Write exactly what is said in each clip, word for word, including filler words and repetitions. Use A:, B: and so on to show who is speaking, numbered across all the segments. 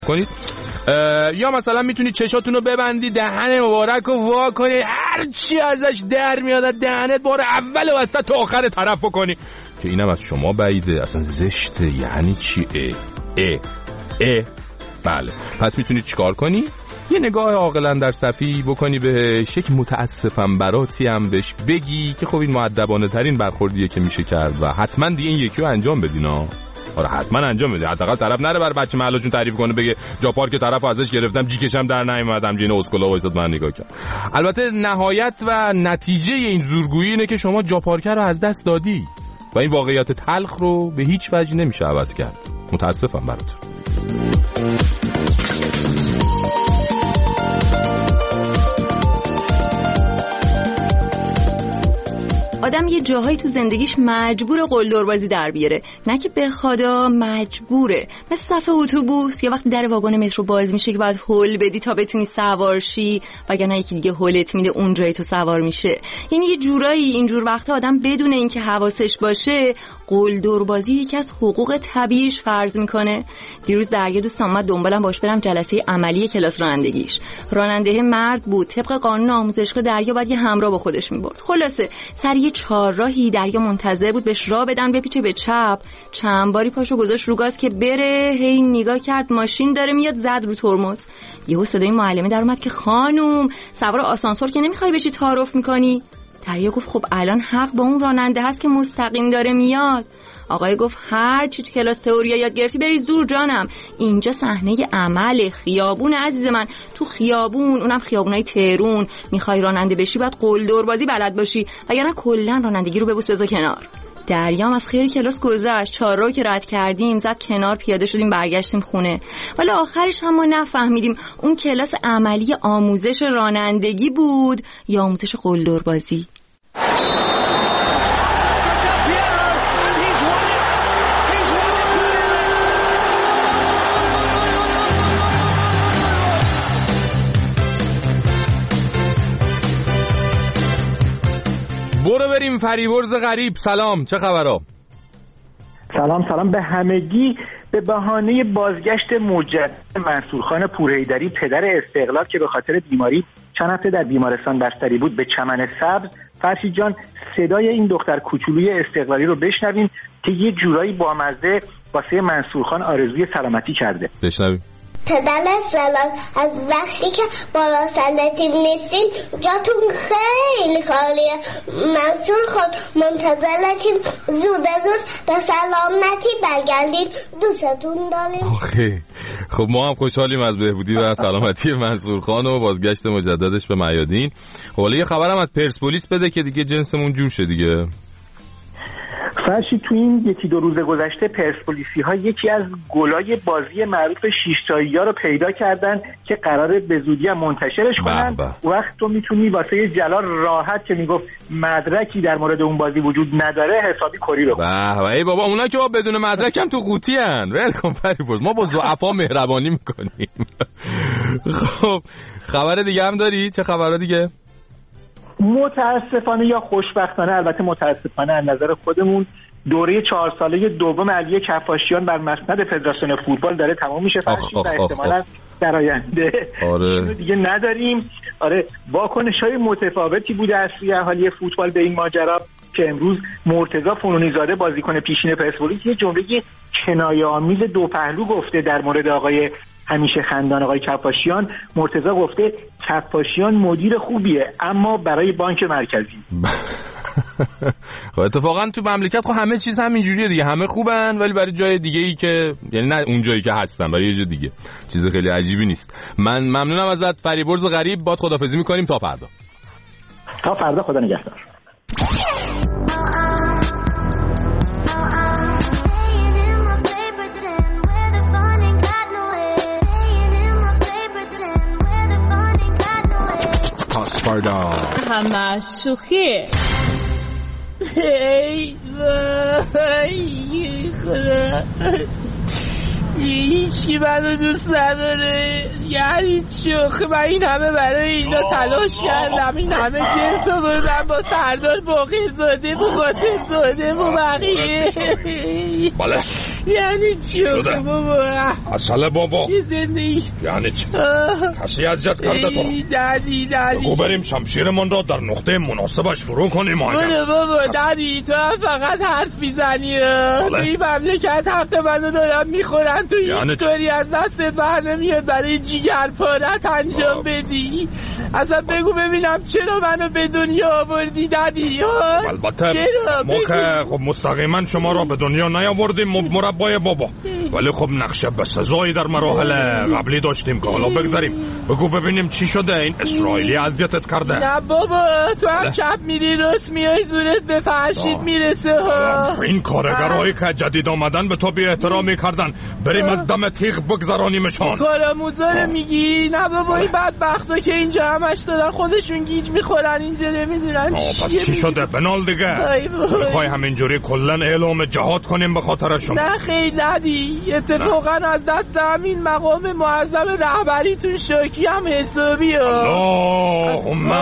A: کنید. یا مثلا میتونید چشاتون رو ببندید، دهن مبارک رو وا کنید، هر چی ازش در میاد دهنت بار اول و وسط تا آخر طرف کنی که اینم از شما بعیده، اصلا زشته. یعنی چی؟ اه اه اه بله. پس میتونید چیکار کنی؟ یه نگاه عاقلانه در صفی بکنی بهش، یک متاسفم براتی هم بهش بگی که خب این مؤدبانه ترین برخوردیه که میشه کرد و حتما دیگه این یکی رو انجام بدین ها. آره حتما انجام بده. حداقل طرف نره بر بچه محلشون تعریف کنه بگه جا پارک طرفو ازش گرفتم جیکشم در نیومدم، جین اسکولا وایساد من نگاه کرد. البته نهایت و نتیجه این زورگویی اینه که شما جا پارک رو از دست دادی و این واقعیت تلخ رو به هیچ وجه نمیشه عوض کرد. متاسفم برات.
B: آدم یه جاهایی تو زندگیش مجبور قلدربازی در بیاره، نه که بخواد، مجبوره. مثل صف اتوبوس یا وقتی در واگن مترو باز میشه که باید هول بدی تا بتونی سوار شی، وگرنه یکی دیگه هولت میده اون جای تو سوار میشه. یعنی یه جورایی اینجور وقتا آدم بدون اینکه حواسش باشه قلدربازی یکی از حقوق طبیعیش فرض میکنه. دیروز دریا دوست اومد دنبالم باش برم جلسه عملی کلاس رانندگیش. راننده مرد بود. طبق قانون آموزشگاه دریا باید یه همراه با خودش میبرد. خلاصه سر یه چهارراهی دریا منتظر بود بهش راه بدن بپیچه به چپ. چند باری پاشو گذاشت رو گاز که بره، هی نگاه کرد ماشین داره میاد، زد رو ترمز. یهو صدای معلمه در اومد که خانوم سوار آسانسور که نمیخوای بشی تعارف میکنی؟ دریا گفت خب الان حق با اون راننده هست که مستقیم داره میاد. آقای گفت هر چی تو کلاس تئوری یاد گرفتی بریز دور جانم، اینجا صحنه عمل، خیابون عزیز من. تو خیابون، اونم خیابونای تهرون، میخوای راننده بشی باید قلدربازی بلد باشی، وگرنه کلا رانندگی رو ببوس بذار کنار. دریام از خیلی کلاس گذشت، چهارراه که رد کردیم زد کنار، پیاده شدیم برگشتیم خونه. ولی آخرش هم ما نفهمیدیم اون کلاس عملی آموزش رانندگی بود یا آموزش قلدربازی.
A: برو بریم فریبرز غریب. سلام، چه خبرها؟
C: سلام سلام به همگی. به بهانه بازگشت مجدد منصورخان پورحیدری پدر استقلال که به خاطر بیماری چند هفته در بیمارستان بستری بود به چمن سبز، فرشید جان صدای این دختر کوچولوی استقلالی رو بشنویم که یه جورایی بامزه واسه منصورخان آرزوی سلامتی کرده.
A: بشنویم.
D: پدر استقلال از وقتی که بالا سلطی نیستین جاتون خیلی خالیه. منصور خان منتظرتیم زود زود به سلامتی برگردید. دوستتون داریم.
A: آخه خب ما هم خوشحالیم از بهبودی و سلامتی منصور خان و بازگشت مجددش به میادین. حالا یه خبرم از پرسپولیس بده که دیگه جنسمون جور شه دیگه.
C: فرشید تو این یکی دو روز گذشته پرسپولیسی ها یکی از گلای بازی معروف شیشتایی ها رو پیدا کردن که قراره به زودی هم منتشرش کنن. وقت تو میتونی واسه یه جلال راحت که میگفت مدرکی در مورد اون بازی وجود نداره حسابی کری رو.
A: به ای بابا اونا که با بدون مدرک هم تو قوطی ان. ولکام فریبرز، ما با ضعفا مهربانی میکنیم. خب خبر دیگه هم داری؟ چه خبرها دیگه؟
C: متاسفانه یا خوشبختانه، البته متاسفانه از نظر خودمون، دوره چهار ساله دوم علی کفاشیان بر مسند فدراسیون فوتبال داره تمام میشه فرشید و احتمالاً در آینده
A: آره.
C: دیگه نداریم. آره واکنش‌های متفاوتی بوده از سوی اهالی فوتبال به این ماجرا که امروز مرتضی فنونی زاده بازیکن پیشین پرسپولیس یه جمله کنایه‌آمیز دو پهلو گفته در مورد آقای همیشه خندان آقای کفاشیان. مرتضی گفته کفاشیان مدیر خوبیه اما برای بانک مرکزی.
A: خب اتفاقا تو مملکت خب همه چیز همینجوریه دیگه، همه خوبن ولی برای جای دیگه ای که یعنی نه اون جایی که هستن، برای یه جای دیگه. چیز خیلی عجیبی نیست. من ممنونم ازت فریبرز غریب. باد خدافظی میکنیم تا فردا.
C: تا فردا، خدا نگهدار.
E: فردا
F: همه شوخی. ای وای خدا، هیچی منو دوست نداره. یعنی شوخی من این همه برای اینا تلاش کردم، این همه جنس رو بردم با سردار باقر زاده و قاسم زاده و بقیه.
A: بالا
F: یعنی چی بابا؟
A: اصله بابا
F: چی زندگی؟
A: یعنی چی؟ کسی اذیت کرده تو؟
F: دادی دادی
A: بگو بریم شمشیرمون را در نقطه مناسبش فرو کنیم.
F: برو بابا دادی تو هم فقط حرف میزنی. توی مملکت حق منو دارم میخورن، تو هیچ طوری از دستت بر نمیاد برای جیگر پارت انجام بدی. اصلا بگو ببینم چرا منو به دنیا آوردی دادی؟
A: البته ما که خب مستقیما شما را به دنیا نیاوردیم مربای بابا، ولی خب نقشه به سزایی در مراحل قبلی داشتیم که حالا بگذاریم. بگو ببینیم چی شده؟ این اسرائیلی اذیتت کرده؟
F: نه بابا تو هم چپ میری راست میای زورت به فرشید میرسه ها.
A: این کارگرایی که جدید آمدن به تو بی احترامی کردن، بریم از دم تیغ بگذرانیمشان.
F: کارآموزا رو میگی؟ نه بابا این بدبختا که اینجا همش دارن خودشون گیج میخورن اینجا نمیدونن
A: پس چی شده؟ بنال دیگه میخوای همینجوری کلن اعلام جهاد کنیم به خاطرشون؟
F: نه خیلی ندی، اتفاقا از دست همین مقام معظم رهبریتون شاکی هم حسابی ها.
A: اللهم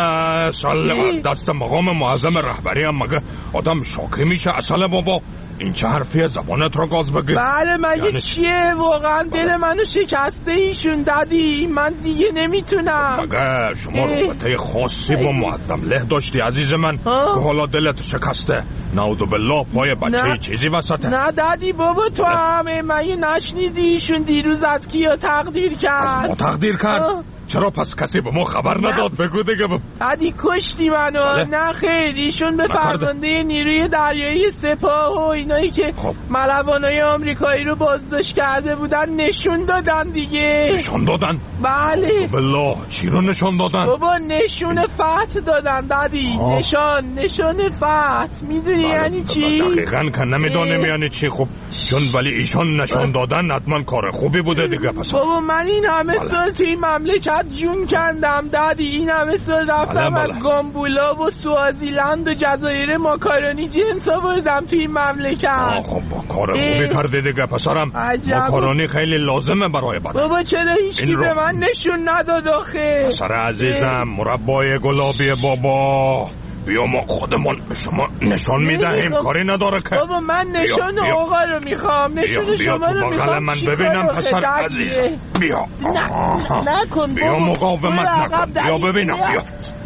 A: صل. از دست مقام معظم رهبری هم مگه آدم شاکی میشه؟ اصلا بابا این چه حرفیه؟ زبانت رو گاز بگیر.
F: بله مگه یعنی چیه؟ واقعا دل منو شکسته ایشون دادی، من دیگه نمیتونم.
A: مگه شما رابطه خاصی با معظم له داشتی عزیز من که حالا دلت شکسته؟ نعوذ بالله پای بچه چیزی وسطه؟
F: نه دادی بابا تو همه مگه نشنیدی ایشون دیروز از کیا تقدیر کرد؟
A: از ما تقدیر کرد؟ آه. چرا پس کسی به ما خبر نداد؟ بگو دیگه.
F: عدی کشتی منو. نه خیر ایشون به فرمانده نیروی دریایی سپاه و اینایی که خب. ملوانای آمریکایی رو بازداشت کرده بودن نشون دادن دیگه.
A: نشون دادن؟
F: بله.
A: بالله چی رو نشون دادن؟
F: بابا نشون فتح دادن دادی. آه. نشان نشان فتح میدونی یعنی چی؟
A: دقیقاً که نمیدونم یعنی چی. خب چون ولی ایشون نشون دادن حتما کار خوبی بوده دیگه. پس
F: بابا من این همه سال توی مملکت جون کندم دادی، این همه سال رفتم از گامبولا و سوازیلند و جزایر ماکارونی جنس آوردم توی این مملکت.
A: خب کار خوبی کردی دیگه پسرم. ماکارونی خیلی لازمه برای بدن.
F: بابا چرا هیچکی به من نشون نداد آخه؟
A: پسر عزیزم مربای گلابی بابا بیا ما خودمون به شما نشان میدهیم. کاری نداره که.
F: بابا من نشان آقا رو میخوام، نشان شما رو میخوام.
A: من ببینم پسر عزیز. بیا
F: نکن
A: بیا مقاومت نکن. بیا ببینم. بیا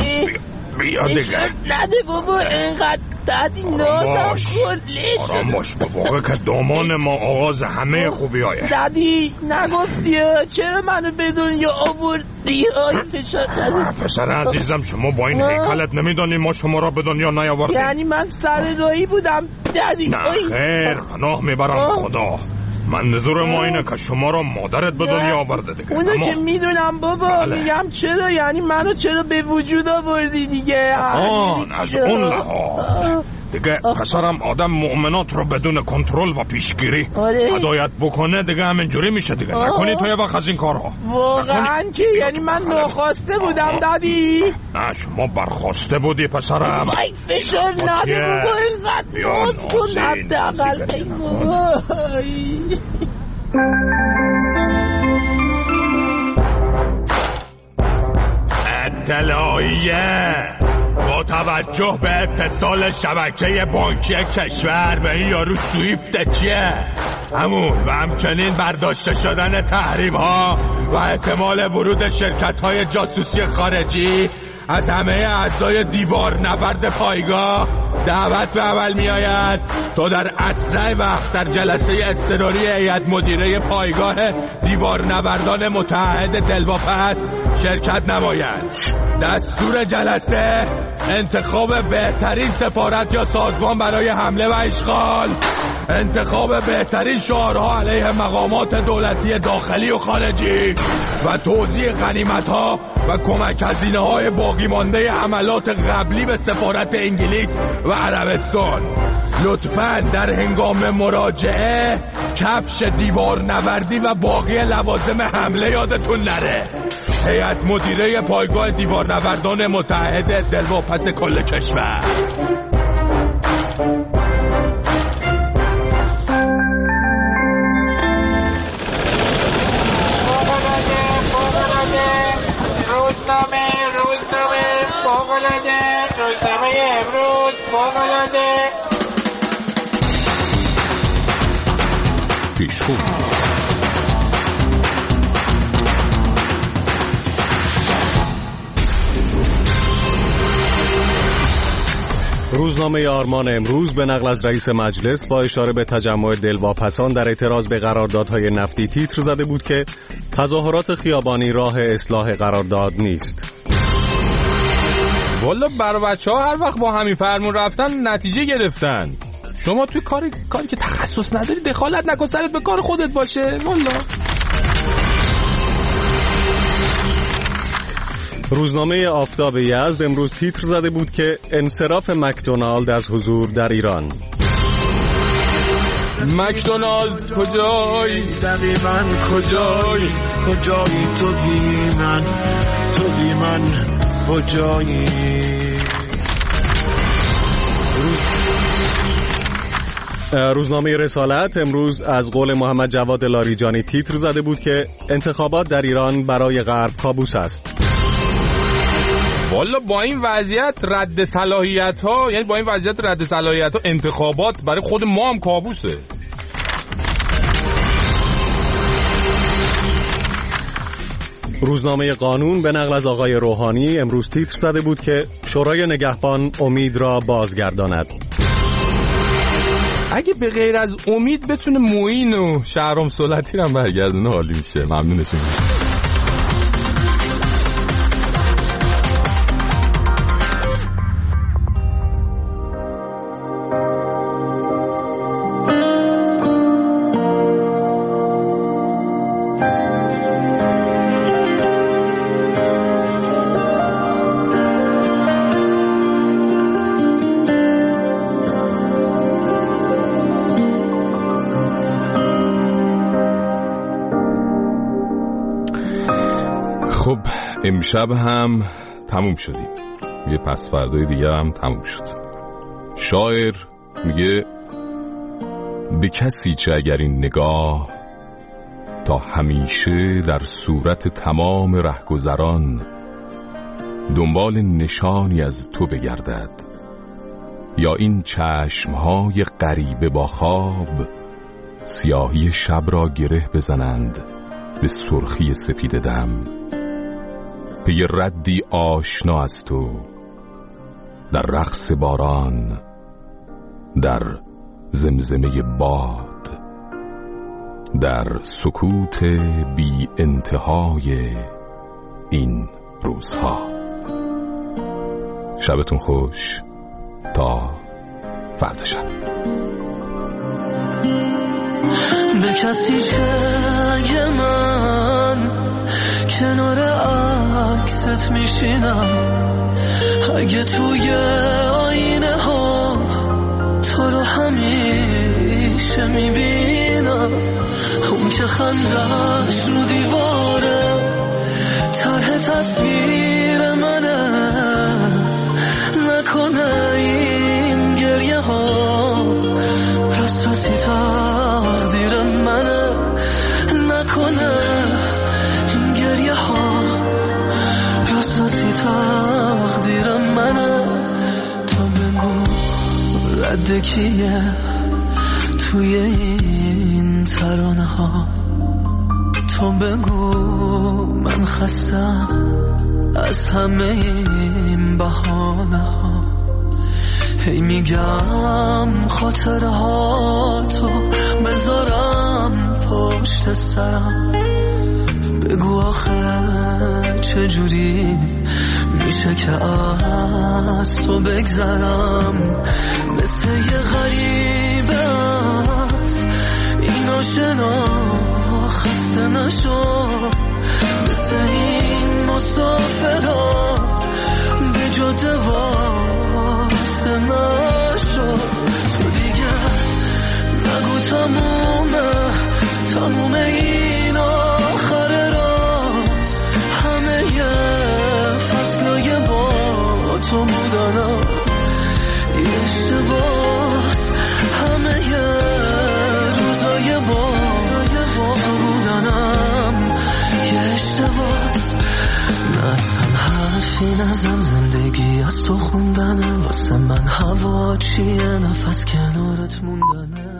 A: بیا دیگه.
F: نده بابا اینقدر دادی نازم کن.
A: آرام باش به واقع که دامان ما آغاز همه خوبی هایه.
F: دادی نگفتی چرا منو به دنیا آوردی؟ فشار
A: پسر عزیزم شما با این هیکلت نمیدانی ما شما را به دنیا نیاوردیم؟
F: یعنی من سر راهی بودم دادی؟
A: نه خیر پناه میبرم خدا. منظور ما اینه که شما را مادرت به دنیا آورده دیگه.
F: اونو اما... که میدونم بابا. بله. میگم چرا یعنی منو چرا به وجود آوردی دیگه؟
A: آن از اون لحاظ دیگه پسرم آدم مؤمنات رو بدون کنترل و پیشگیری هدایت بکنه دیگه همینجوری میشه دیگه. نکنی تو یه وقت از این کارها.
F: واقعا که یعنی من ناخواسته بودم دادی؟
A: نه شما برخواسته بودی پسرم.
F: ای فشار نده بابا اینقدر ناز کن حداقل.
A: اطلاعیه با توجه به اتصال شبکه بانکی کشور به این یارو سویفت چیه همون و همچنین برداشته شدن تحریم ها و احتمال ورود شرکت های جاسوسی خارجی از همه اعضای دیوار نبرد پایگاه دعوت به عمل می آید تا در اسرع وقت در جلسه اضطراری هیئت مدیره پایگاه دیوار نبردان متحد دلواپس شرکت نمایند. دستور جلسه انتخاب بهترین سفارت یا سازمان برای حمله و اشغال، انتخاب بهترین شعارها علیه مقامات دولتی داخلی و خارجی و توزیع غنیمت‌ها و کمک هزینه‌های باقی مانده حملات قبلی به سفارت انگلیس و عربستان. لطفاً در هنگام مراجعه کفش دیوار نوردی و باقی لوازم حمله یادتون نره. هیئت مدیره پایگاه دیوار نوردان متحد دلواپس کل کشور.
E: روزنامه روزنامه فوق‌العاده روزنامه امروز فوق‌العاده
A: ایشون.
G: روزنامه آرمان امروز به نقل از رئیس مجلس با اشاره به تجمع دلواپسان در اعتراض به قراردادهای نفتی تیتر زده بود که تظاهرات خیابانی راه اصلاح قرارداد نیست.
A: والا برای بچه ها هر وقت با همین فرمون رفتن نتیجه گرفتن. شما توی کاری کاری که تخصص نداری دخالت نکن، سرت به کار خودت باشه. والا
G: روزنامه آفتاب یزد امروز تیتر زده بود که انصراف مکدونالد از حضور در ایران.
A: مکدونالد کجایی؟
H: دقیقاً کجایی؟ کجایی تو بی من؟ تو بی من کجایی؟
G: روزنامه رسالت امروز از قول محمد جواد لاریجانی تیتر زده بود که انتخابات در ایران برای غرب کابوس است.
A: والا با این وضعیت رد صلاحیت ها، یعنی با این وضعیت رد صلاحیت ها انتخابات برای خود ما هم کابوسه.
G: روزنامه قانون به نقل از آقای روحانی امروز تیتر زده بود که شورای نگهبان امید را بازگرداند.
A: اگه به غیر از امید بتونه معین و شهرام سلطی رو برگردونه عالی میشه. ممنونتون. خب امشب هم تموم شدیم، یه پس فردای دیگه هم تموم شد. شاعر میگه به کسی چه اگر این نگاه تا همیشه در صورت تمام رهگذران دنبال نشانی از تو بگردد، یا این چشمهای غریبه با خواب سیاهی شب را گره بزنند به سرخی سپید دم، پی ردی آشنا از تو در رقص باران، در زمزمه باد، در سکوت بی انتهای این روزها. شبتون خوش تا فردا شب.
I: به کسی چه من کنار عکست میشینم، اگه توی آینه ها تو رو همیشه میبینم، اون که خندش رو دیواره طرح تصویر منه، نکنه این گریه ها راستی تقدیر منه، نکنه این گریه ها راستی تقدیر منه. تو بگو رد کیه توی این ترانه ها، تو بگو من خستم از همه این بهانه ها، هی میگم خاطره ها تو بذارم پشت سرم، بگو آخه چجوری میشه که از تو بگذرم، مثل یه غریبه از این آشنا خسته نشو، مثل این مسافرها به جاده واسه نشو، تو دیگه نگو تمومه تمومه این آخر راست، همه یه فصلای با تو بودنم یه اشتباس، همه یه روزای با تو بودنم یه اشتباس، نه اصلا حرفی نزن، زندگی از تو خوندنه، واسه من هوا چیه نفس کنارت موندنه.